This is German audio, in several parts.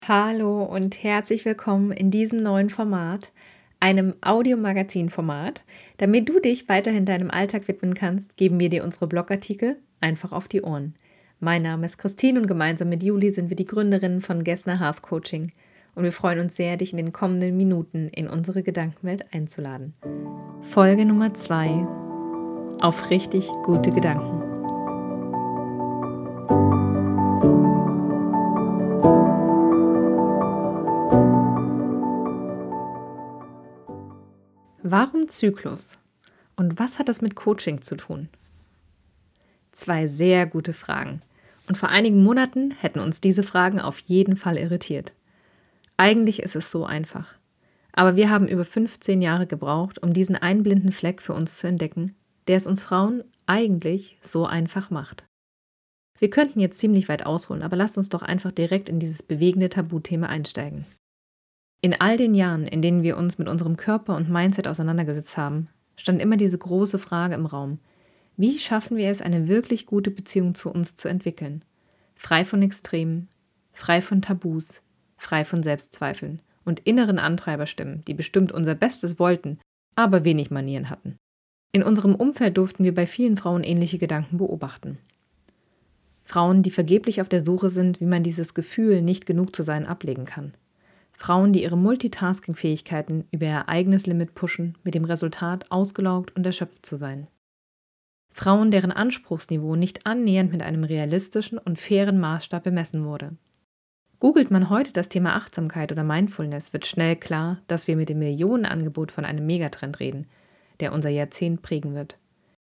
Hallo und herzlich willkommen in diesem neuen Format, einem Audiomagazin-Format. Damit du dich weiterhin deinem Alltag widmen kannst, geben wir dir unsere Blogartikel einfach auf die Ohren. Mein Name ist Christine und gemeinsam mit Juli sind wir die Gründerinnen von Gessner Health Coaching und wir freuen uns sehr, dich in den kommenden Minuten in unsere Gedankenwelt einzuladen. Folge Nummer 2: Auf richtig gute Gedanken. Warum Zyklus? Und was hat das mit Coaching zu tun? 2 sehr gute Fragen. Und vor einigen Monaten hätten uns diese Fragen auf jeden Fall irritiert. Eigentlich ist es so einfach. Aber wir haben über 15 Jahre gebraucht, um diesen einen blinden Fleck für uns zu entdecken, der es uns Frauen eigentlich so einfach macht. Wir könnten jetzt ziemlich weit ausholen, aber lasst uns doch einfach direkt in dieses bewegende Tabuthema einsteigen. In all den Jahren, in denen wir uns mit unserem Körper und Mindset auseinandergesetzt haben, stand immer diese große Frage im Raum: Wie schaffen wir es, eine wirklich gute Beziehung zu uns zu entwickeln? Frei von Extremen, frei von Tabus, frei von Selbstzweifeln und inneren Antreiberstimmen, die bestimmt unser Bestes wollten, aber wenig Manieren hatten. In unserem Umfeld durften wir bei vielen Frauen ähnliche Gedanken beobachten. Frauen, die vergeblich auf der Suche sind, wie man dieses Gefühl, nicht genug zu sein, ablegen kann. Frauen, die ihre Multitasking-Fähigkeiten über ihr eigenes Limit pushen, mit dem Resultat, ausgelaugt und erschöpft zu sein. Frauen, deren Anspruchsniveau nicht annähernd mit einem realistischen und fairen Maßstab bemessen wurde. Googelt man heute das Thema Achtsamkeit oder Mindfulness, wird schnell klar, dass wir mit dem Millionenangebot von einem Megatrend reden, der unser Jahrzehnt prägen wird.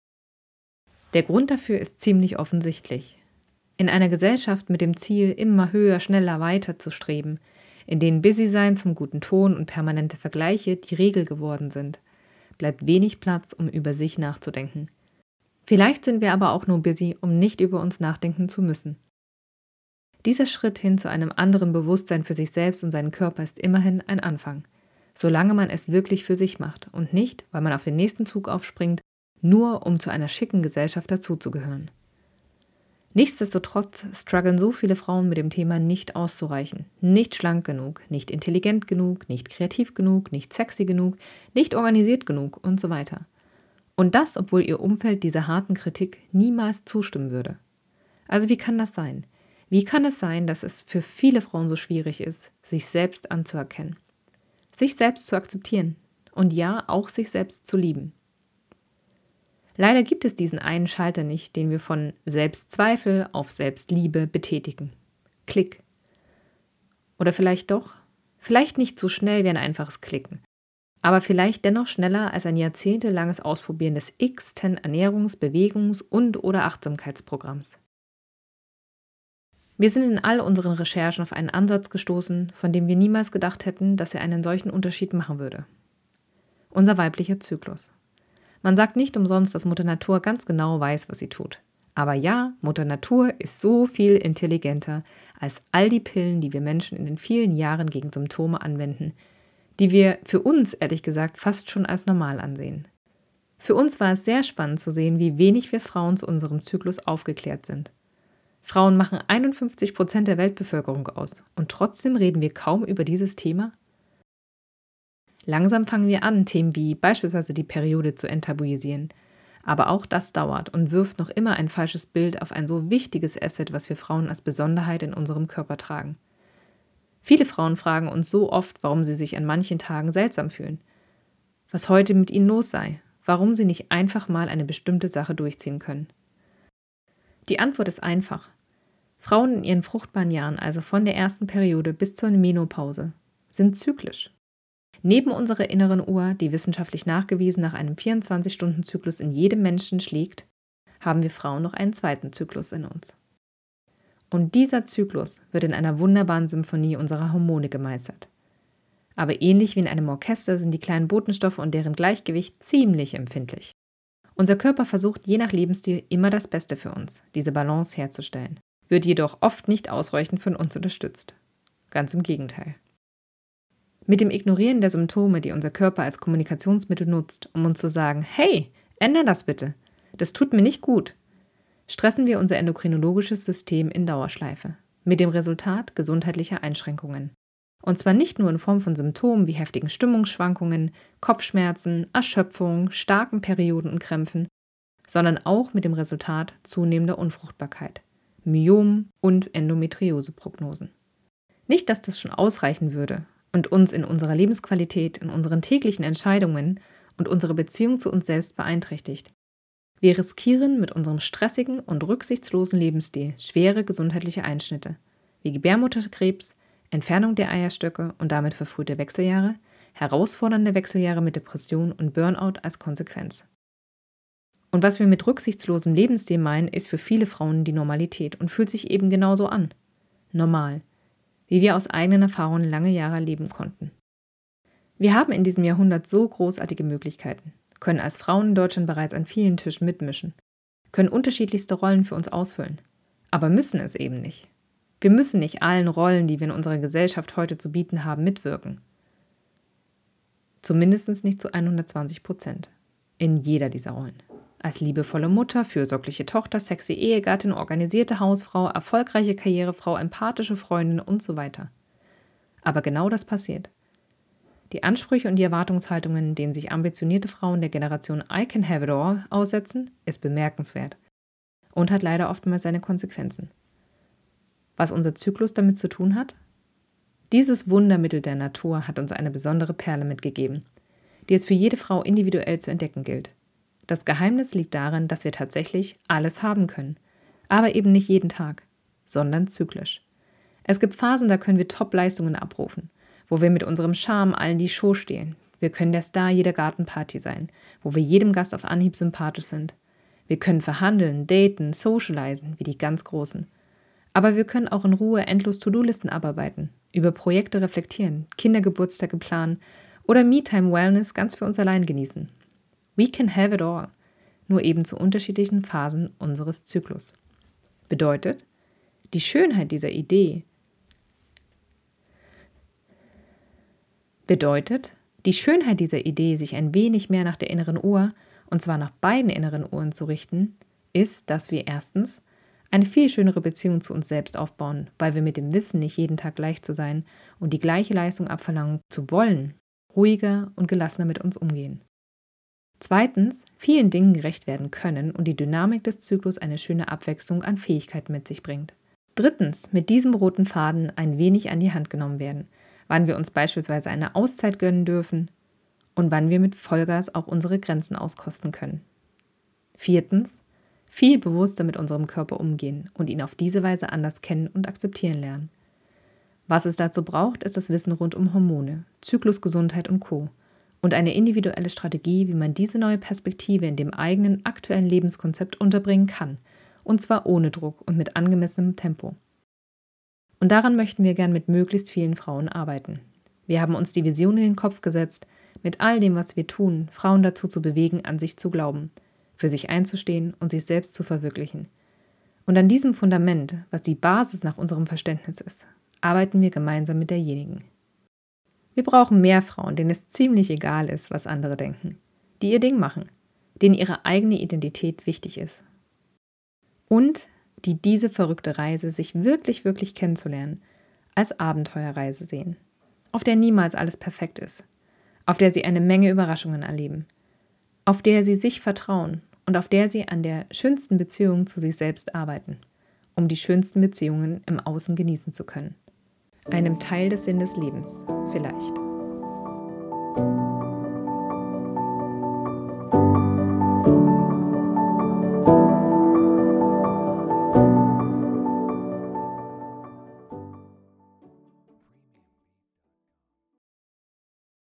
Der Grund dafür ist ziemlich offensichtlich. In einer Gesellschaft mit dem Ziel, immer höher, schneller, weiter zu streben, in denen Busy-Sein zum guten Ton und permanente Vergleiche die Regel geworden sind, bleibt wenig Platz, um über sich nachzudenken. Vielleicht sind wir aber auch nur busy, um nicht über uns nachdenken zu müssen. Dieser Schritt hin zu einem anderen Bewusstsein für sich selbst und seinen Körper ist immerhin ein Anfang, solange man es wirklich für sich macht und nicht, weil man auf den nächsten Zug aufspringt, nur um zu einer schicken Gesellschaft dazuzugehören. Nichtsdestotrotz strugglen so viele Frauen mit dem Thema, nicht auszureichen, nicht schlank genug, nicht intelligent genug, nicht kreativ genug, nicht sexy genug, nicht organisiert genug und so weiter. Und das, obwohl ihr Umfeld dieser harten Kritik niemals zustimmen würde. Also wie kann das sein? Wie kann es sein, dass es für viele Frauen so schwierig ist, sich selbst anzuerkennen, sich selbst zu akzeptieren und ja, auch sich selbst zu lieben? Leider gibt es diesen einen Schalter nicht, den wir von Selbstzweifel auf Selbstliebe betätigen. Klick. Oder vielleicht doch? Vielleicht nicht so schnell wie ein einfaches Klicken, aber vielleicht dennoch schneller als ein jahrzehntelanges Ausprobieren des x-ten Ernährungs-, Bewegungs- und/oder Achtsamkeitsprogramms. Wir sind in all unseren Recherchen auf einen Ansatz gestoßen, von dem wir niemals gedacht hätten, dass er einen solchen Unterschied machen würde. Unser weiblicher Zyklus. Man sagt nicht umsonst, dass Mutter Natur ganz genau weiß, was sie tut. Aber ja, Mutter Natur ist so viel intelligenter als all die Pillen, die wir Menschen in den vielen Jahren gegen Symptome anwenden, die wir für uns, ehrlich gesagt, fast schon als normal ansehen. Für uns war es sehr spannend zu sehen, wie wenig wir Frauen zu unserem Zyklus aufgeklärt sind. Frauen machen 51% der Weltbevölkerung aus und trotzdem reden wir kaum über dieses Thema? Langsam fangen wir an, Themen wie beispielsweise die Periode zu enttabuisieren. Aber auch das dauert und wirft noch immer ein falsches Bild auf ein so wichtiges Asset, was wir Frauen als Besonderheit in unserem Körper tragen. Viele Frauen fragen uns so oft, warum sie sich an manchen Tagen seltsam fühlen, was heute mit ihnen los sei, warum sie nicht einfach mal eine bestimmte Sache durchziehen können. Die Antwort ist einfach. Frauen in ihren fruchtbaren Jahren, also von der ersten Periode bis zur Menopause, sind zyklisch. Neben unserer inneren Uhr, die wissenschaftlich nachgewiesen nach einem 24-Stunden-Zyklus in jedem Menschen schlägt, haben wir Frauen noch einen zweiten Zyklus in uns. Und dieser Zyklus wird in einer wunderbaren Symphonie unserer Hormone gemeistert. Aber ähnlich wie in einem Orchester sind die kleinen Botenstoffe und deren Gleichgewicht ziemlich empfindlich. Unser Körper versucht je nach Lebensstil immer das Beste für uns, diese Balance herzustellen, wird jedoch oft nicht ausreichend von uns unterstützt. Ganz im Gegenteil. Mit dem Ignorieren der Symptome, die unser Körper als Kommunikationsmittel nutzt, um uns zu sagen, hey, ändere das bitte, das tut mir nicht gut, stressen wir unser endokrinologisches System in Dauerschleife. mit dem Resultat gesundheitlicher Einschränkungen. Und zwar nicht nur in Form von Symptomen wie heftigen Stimmungsschwankungen, Kopfschmerzen, Erschöpfung, starken Perioden und Krämpfen, sondern auch mit dem Resultat zunehmender Unfruchtbarkeit, Myomen und Endometrioseprognosen. Nicht, dass das schon ausreichen würde und uns in unserer Lebensqualität, in unseren täglichen Entscheidungen und unsere Beziehung zu uns selbst beeinträchtigt. Wir riskieren mit unserem stressigen und rücksichtslosen Lebensstil schwere gesundheitliche Einschnitte, wie Gebärmutterkrebs, Entfernung der Eierstöcke und damit verfrühte Wechseljahre, herausfordernde Wechseljahre mit Depression und Burnout als Konsequenz. Und was wir mit rücksichtslosem Lebensstil meinen, ist für viele Frauen die Normalität und fühlt sich eben genauso an. Normal, wie wir aus eigenen Erfahrungen lange Jahre erleben konnten. Wir haben in diesem Jahrhundert so großartige Möglichkeiten, können als Frauen in Deutschland bereits an vielen Tischen mitmischen, können unterschiedlichste Rollen für uns ausfüllen, aber müssen es eben nicht. Wir müssen nicht allen Rollen, die wir in unserer Gesellschaft heute zu bieten haben, mitwirken. Zumindest nicht zu 120%. In jeder dieser Rollen. Als liebevolle Mutter, fürsorgliche Tochter, sexy Ehegattin, organisierte Hausfrau, erfolgreiche Karrierefrau, empathische Freundin und so weiter. Aber genau das passiert. Die Ansprüche und die Erwartungshaltungen, denen sich ambitionierte Frauen der Generation I can have it all aussetzen, ist bemerkenswert und hat leider oftmals seine Konsequenzen. Was unser Zyklus damit zu tun hat? Dieses Wundermittel der Natur hat uns eine besondere Perle mitgegeben, die es für jede Frau individuell zu entdecken gilt. Das Geheimnis liegt darin, dass wir tatsächlich alles haben können, aber eben nicht jeden Tag, sondern zyklisch. Es gibt Phasen, da können wir Top-Leistungen abrufen, wo wir mit unserem Charme allen die Show stehlen. Wir können der Star jeder Gartenparty sein, wo wir jedem Gast auf Anhieb sympathisch sind. Wir können verhandeln, daten, socialisen, wie die ganz Großen. Aber wir können auch in Ruhe endlos To-Do-Listen abarbeiten, über Projekte reflektieren, Kindergeburtstage planen oder Me-Time-Wellness ganz für uns allein genießen. We can have it all, nur eben zu unterschiedlichen Phasen unseres Zyklus. Bedeutet, die Schönheit dieser Idee, sich ein wenig mehr nach der inneren Uhr, und zwar nach beiden inneren Uhren zu richten, ist, dass wir erstens eine viel schönere Beziehung zu uns selbst aufbauen, weil wir mit dem Wissen, nicht jeden Tag gleich zu sein und die gleiche Leistung abverlangen zu wollen, ruhiger und gelassener mit uns umgehen. Zweitens, vielen Dingen gerecht werden können und die Dynamik des Zyklus eine schöne Abwechslung an Fähigkeiten mit sich bringt. Drittens, mit diesem roten Faden ein wenig an die Hand genommen werden, wann wir uns beispielsweise eine Auszeit gönnen dürfen und wann wir mit Vollgas auch unsere Grenzen auskosten können. Viertens, viel bewusster mit unserem Körper umgehen und ihn auf diese Weise anders kennen und akzeptieren lernen. Was es dazu braucht, ist das Wissen rund um Hormone, Zyklusgesundheit und Co. und eine individuelle Strategie, wie man diese neue Perspektive in dem eigenen aktuellen Lebenskonzept unterbringen kann, und zwar ohne Druck und mit angemessenem Tempo. Und daran möchten wir gern mit möglichst vielen Frauen arbeiten. Wir haben uns die Vision in den Kopf gesetzt, mit all dem, was wir tun, Frauen dazu zu bewegen, an sich zu glauben, für sich einzustehen und sich selbst zu verwirklichen. Und an diesem Fundament, was die Basis nach unserem Verständnis ist, arbeiten wir gemeinsam mit derjenigen. Wir brauchen mehr Frauen, denen es ziemlich egal ist, was andere denken, die ihr Ding machen, denen ihre eigene Identität wichtig ist. Und die diese verrückte Reise, sich wirklich, wirklich kennenzulernen, als Abenteuerreise sehen, auf der niemals alles perfekt ist, auf der sie eine Menge Überraschungen erleben, auf der sie sich vertrauen und auf der sie an der schönsten Beziehung zu sich selbst arbeiten, um die schönsten Beziehungen im Außen genießen zu können. Einem Teil des Sinn des Lebens, vielleicht.